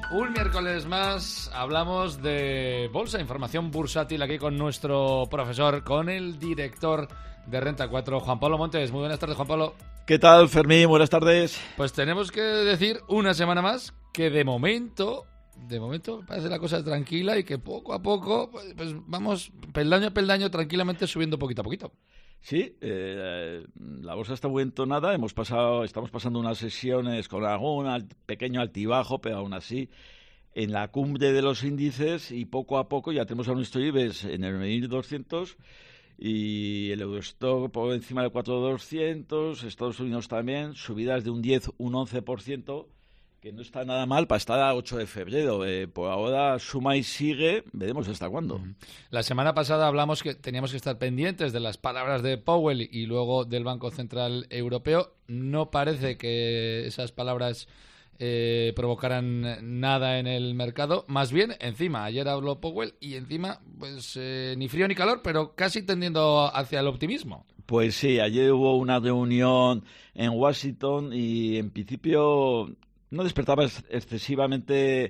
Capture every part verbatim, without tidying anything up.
Un miércoles más hablamos de bolsa, información bursátil aquí con nuestro profesor, con el director de Renta cuatro, Juan Pablo Montes. Muy buenas tardes, Juan Pablo. ¿Qué tal, Fermín? Buenas tardes. Pues tenemos que decir una semana más que de momento, de momento parece la cosa tranquila y que poco a poco pues, pues vamos peldaño a peldaño tranquilamente subiendo poquito a poquito. Sí, eh, la bolsa está muy entonada. Hemos pasado, estamos pasando unas sesiones con algún alt, pequeño altibajo, pero aún así en la cumbre de los índices y poco a poco ya tenemos a nuestro IBEX en el mil doscientos y el Eurostock por encima del cuatro mil doscientos, Estados Unidos también, subidas de un diez, un once por ciento, que no está nada mal para estar a ocho de febrero. Eh, por ahora suma y sigue, veremos hasta cuándo. La semana pasada hablamos que teníamos que estar pendientes de las palabras de Powell y luego del Banco Central Europeo. No parece que esas palabras eh, provocaran nada en el mercado. Más bien, encima, ayer habló Powell y encima, pues eh, ni frío ni calor, pero casi tendiendo hacia el optimismo. Pues sí, ayer hubo una reunión en Washington y en principio no despertaba excesivamente,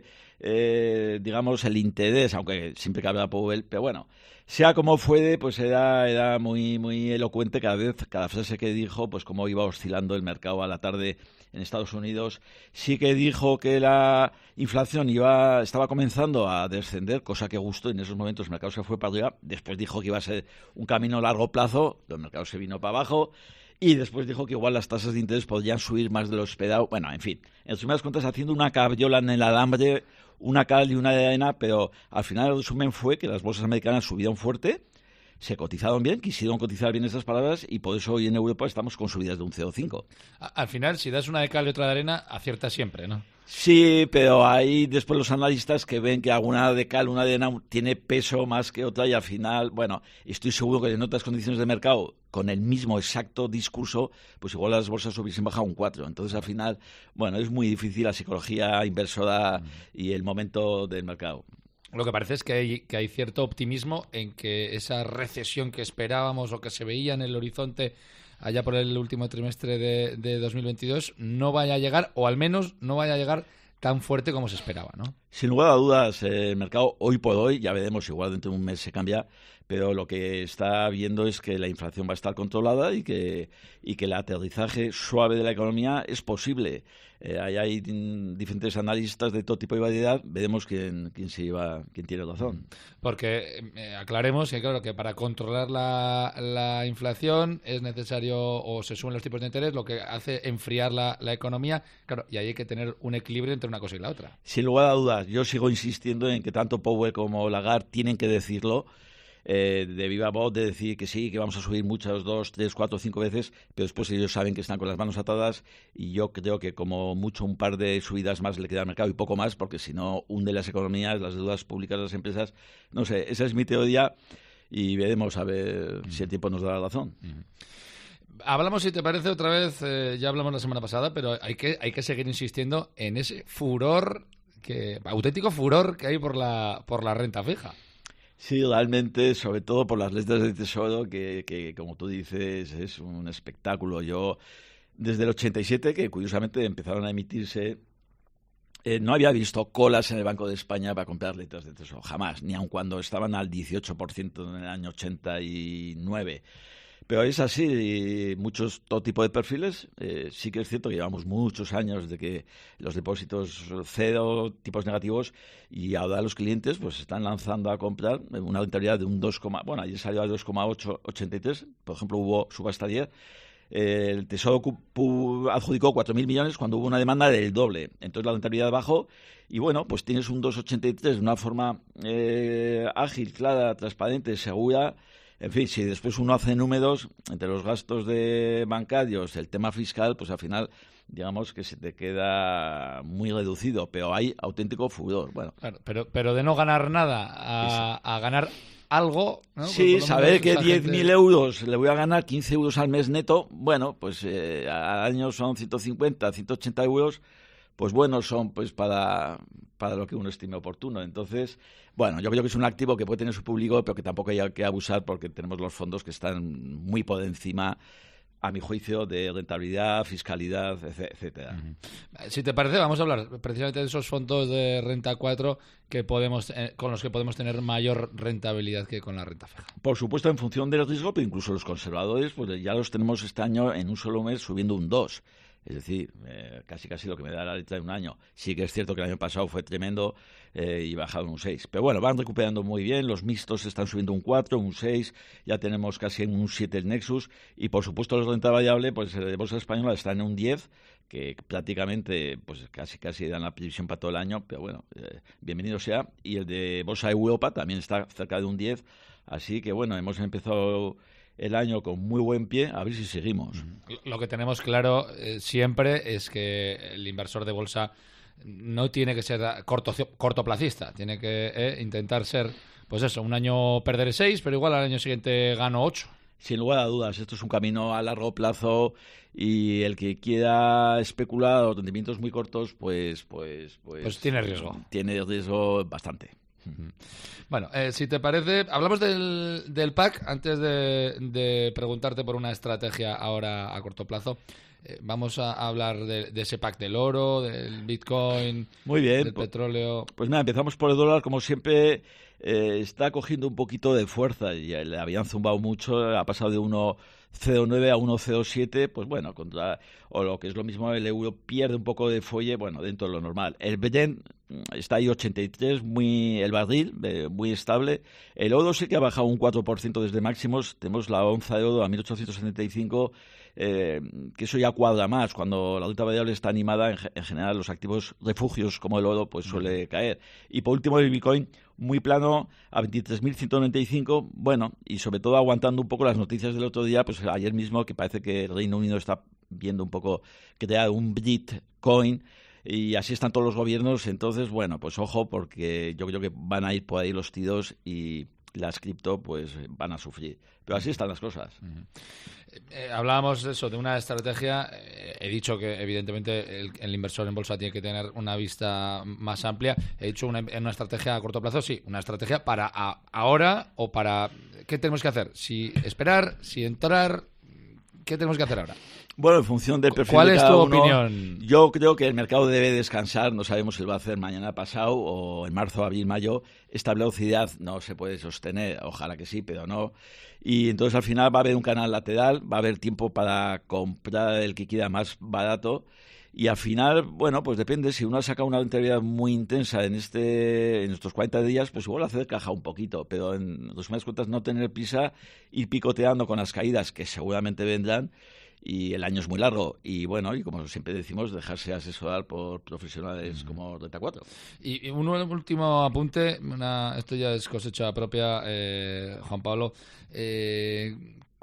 eh, digamos, el interés, aunque siempre que habla Powell, pero bueno, sea como fuere, pues era, era muy, muy elocuente cada vez, cada frase que dijo, pues cómo iba oscilando el mercado a la tarde en Estados Unidos. Sí que dijo que la inflación iba, estaba comenzando a descender, cosa que gustó, en esos momentos el mercado se fue para arriba. Después dijo que iba a ser un camino a largo plazo, el mercado se vino para abajo. Y después dijo que igual las tasas de interés podrían subir más de lo esperado. Bueno, en fin, en primeras cuentas haciendo una cabriola en el alambre, una cal y una de arena, pero al final el resumen fue que las bolsas americanas subieron fuerte, se cotizaron bien, quisieron cotizar bien esas palabras y por eso hoy en Europa estamos con subidas de un cero coma cinco. Al final, si das una de cal y otra de arena, aciertas siempre, ¿no? Sí, pero hay después los analistas que ven que alguna de cal, una de arena tiene peso más que otra y al final, bueno, estoy seguro que en otras condiciones de mercado, con el mismo exacto discurso, pues igual las bolsas hubiesen bajado un cuatro. Entonces al final, bueno, es muy difícil la psicología inversora y el momento del mercado. Lo que parece es que hay, que hay cierto optimismo en que esa recesión que esperábamos o que se veía en el horizonte allá por el último trimestre de, de dos mil veintidós no vaya a llegar, o al menos no vaya a llegar tan fuerte como se esperaba, ¿no? Sin lugar a dudas, eh, el mercado hoy por hoy, ya veremos, igual dentro de un mes se cambia, pero lo que está viendo es que la inflación va a estar controlada y que, y que el aterrizaje suave de la economía es posible. Eh, hay, hay diferentes analistas de todo tipo de variedad, veremos quién, quién, se lleva, quién tiene razón. Porque eh, aclaremos que, claro, que para controlar la, la inflación es necesario, o se suben los tipos de interés, lo que hace enfriar la, la economía, claro, y ahí hay que tener un equilibrio entre una cosa y la otra. Sin lugar a dudas, yo sigo insistiendo en que tanto Powell como Lagarde tienen que decirlo, eh, de viva voz, de decir que sí, que vamos a subir muchas, dos, tres, cuatro, cinco veces, pero después ellos saben que están con las manos atadas y yo creo que como mucho un par de subidas más le queda al mercado y poco más, porque si no hunde las economías, las deudas públicas de las empresas. No sé, esa es mi teoría y veremos a ver mm. si el tiempo nos da la razón. Mm. Hablamos, si te parece, otra vez, eh, ya hablamos la semana pasada, pero hay que, hay que seguir insistiendo en ese furor, que auténtico furor que hay por la, por la renta fija. Sí, realmente, sobre todo por las letras de tesoro, que, que como tú dices, es un espectáculo. Yo, desde el ochenta y siete, que curiosamente empezaron a emitirse, eh, no había visto colas en el Banco de España para comprar letras de tesoro, jamás, ni aun cuando estaban al dieciocho por ciento en el año ochenta y nueve. Pero es así, muchos, todo tipo de perfiles. Eh, sí que es cierto que llevamos muchos años de que los depósitos cero, tipos negativos, y ahora los clientes pues están lanzando a comprar una rentabilidad de un dos, bueno, ayer salió a dos coma ochenta y tres, por ejemplo hubo subasta ayer. Eh, el Tesoro adjudicó cuatro mil millones cuando hubo una demanda del doble, entonces la rentabilidad bajó y bueno, pues tienes un dos coma ochenta y tres de una forma eh, ágil, clara, transparente, segura. En fin, si después uno hace números entre los gastos de bancarios, el tema fiscal, pues al final, digamos que se te queda muy reducido, pero hay auténtico furor. Bueno, claro, pero, pero de no ganar nada a, a ganar algo, ¿no? Sí, saber que diez mil gente... euros le voy a ganar quince euros al mes neto, bueno, pues eh, al año son ciento cincuenta, ciento ochenta euros, pues buenos son pues para, para lo que uno estime oportuno. Entonces, bueno, yo creo que es un activo que puede tener su público, pero que tampoco hay que abusar porque tenemos los fondos que están muy por encima a mi juicio, de rentabilidad, fiscalidad, etcétera. Uh-huh. Si te parece, vamos a hablar precisamente de esos fondos de renta cuatro que podemos, eh, con los que podemos tener mayor rentabilidad que con la renta fija. Por supuesto, en función del riesgo, pero incluso los conservadores, pues ya los tenemos este año en un solo mes subiendo un dos. Es decir, eh, casi casi lo que me da la letra de un año. Sí que es cierto que el año pasado fue tremendo eh, y bajaron un seis. Pero bueno, van recuperando muy bien. Los mixtos están subiendo un cuatro, un seis. Ya tenemos casi en un siete el Nexus. Y por supuesto, los de renta variable, pues el de Bolsa Española está en un diez, que prácticamente pues casi casi dan la previsión para todo el año. Pero bueno, eh, bienvenido sea. Y el de Bolsa Europa también está cerca de un diez. Así que bueno, hemos empezado el año con muy buen pie, a ver si seguimos. Lo que tenemos claro eh, siempre es que el inversor de bolsa no tiene que ser corto, cortoplacista, tiene que eh, intentar ser, pues eso, un año perder seis, pero igual al año siguiente gano ocho. Sin lugar a dudas, esto es un camino a largo plazo y el que quiera especular los rendimientos muy cortos, pues, pues, pues, pues tiene riesgo. Tiene riesgo bastante. Bueno, eh, si te parece, hablamos del, del P A C antes de, de preguntarte por una estrategia ahora a corto plazo. Eh, vamos a hablar de, de ese P A C del oro, del Bitcoin, muy bien, del pues, petróleo. Pues nada, empezamos por el dólar, como siempre. Eh, está cogiendo un poquito de fuerza. Ya le habían zumbado mucho, ha pasado de uno coma cero nueve a uno coma cero siete, pues bueno, contra, o lo que es lo mismo, el euro pierde un poco de fuelle, bueno, dentro de lo normal. El Brent está ahí ochenta y tres, muy, el barril, eh, muy estable. El oro sí que ha bajado un cuatro por ciento desde máximos, tenemos la onza de oro a mil ochocientos setenta y cinco, eh, que eso ya cuadra más. Cuando la renta variable está animada, en, en general los activos refugios como el oro, pues suele caer. Y por último el Bitcoin, muy plano a veintitrés mil ciento noventa y cinco, bueno, y sobre todo aguantando un poco las noticias del otro día, pues ayer mismo, que parece que el Reino Unido está viendo un poco crear un Bitcoin, y así están todos los gobiernos. Entonces, bueno, pues ojo, porque yo creo que van a ir por ahí los tiros y las cripto pues van a sufrir. Pero así están las cosas. Uh-huh. Eh, hablábamos de eso, de una estrategia. Eh, he dicho que evidentemente el, el inversor en bolsa tiene que tener una vista más amplia. He dicho una, una estrategia a corto plazo, sí, una estrategia para a, ahora o para... ¿Qué tenemos que hacer? Si esperar, si entrar, ¿qué tenemos que hacer ahora? Bueno, en función del perfil ¿Cuál de es cada tu uno, opinión? Yo creo que el mercado debe descansar. No sabemos si lo va a hacer mañana pasado o en marzo, abril, mayo. Esta velocidad no se puede sostener. Ojalá que sí, pero no. Y entonces al final va a haber un canal lateral, va a haber tiempo para comprar el que quiera más barato. Y al final, bueno, pues depende. Si uno saca una rentabilidad muy intensa en este en estos cuarenta días, pues igual hacer caja un poquito. Pero en resumidas cuentas, no tener prisa, ir picoteando con las caídas que seguramente vendrán. Y el año es muy largo. Y bueno, y como siempre decimos, dejarse asesorar por profesionales mm. como Renta cuatro. Y, y un último apunte, una, esto ya es cosecha propia, eh, Juan Pablo. Eh,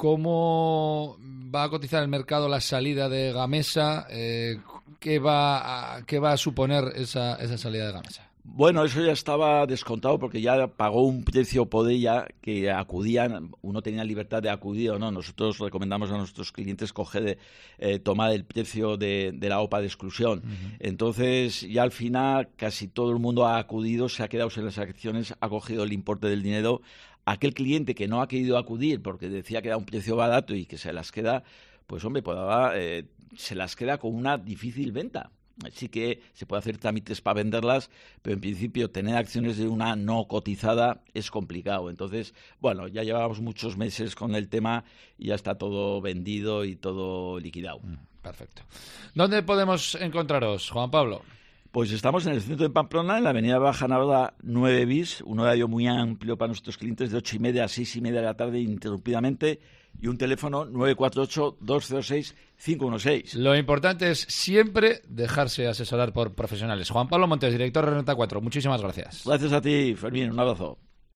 ¿Cómo va a cotizar el mercado la salida de Gamesa? Eh, ¿qué, va a, ¿Qué va a suponer esa, esa salida de Gamesa? Bueno, eso ya estaba descontado porque ya pagó un precio por ella que acudían, uno tenía libertad de acudir o no. Nosotros recomendamos a nuestros clientes coger, eh, tomar el precio de, de la O P A de exclusión. Uh-huh. Entonces, ya al final casi todo el mundo ha acudido, se ha quedado en las acciones, ha cogido el importe del dinero. Aquel cliente que no ha querido acudir porque decía que era un precio barato y que se las queda, pues hombre, pues ahora eh, se las queda con una difícil venta. Sí que se puede hacer trámites para venderlas, pero en principio tener acciones de una no cotizada es complicado. Entonces, bueno, ya llevamos muchos meses con el tema y ya está todo vendido y todo liquidado. Perfecto. ¿Dónde podemos encontraros, Juan Pablo? Pues estamos en el centro de Pamplona, en la avenida Baja Navarra nueve bis, un horario muy amplio para nuestros clientes de ocho y media a seis y media de la tarde ininterrumpidamente, y un teléfono nueve cuatro ocho, dos cero seis, cinco uno seis. Lo importante es siempre dejarse asesorar por profesionales. Juan Pablo Montes, director de Renta cuatro, muchísimas gracias. Gracias a ti, Fermín, un abrazo.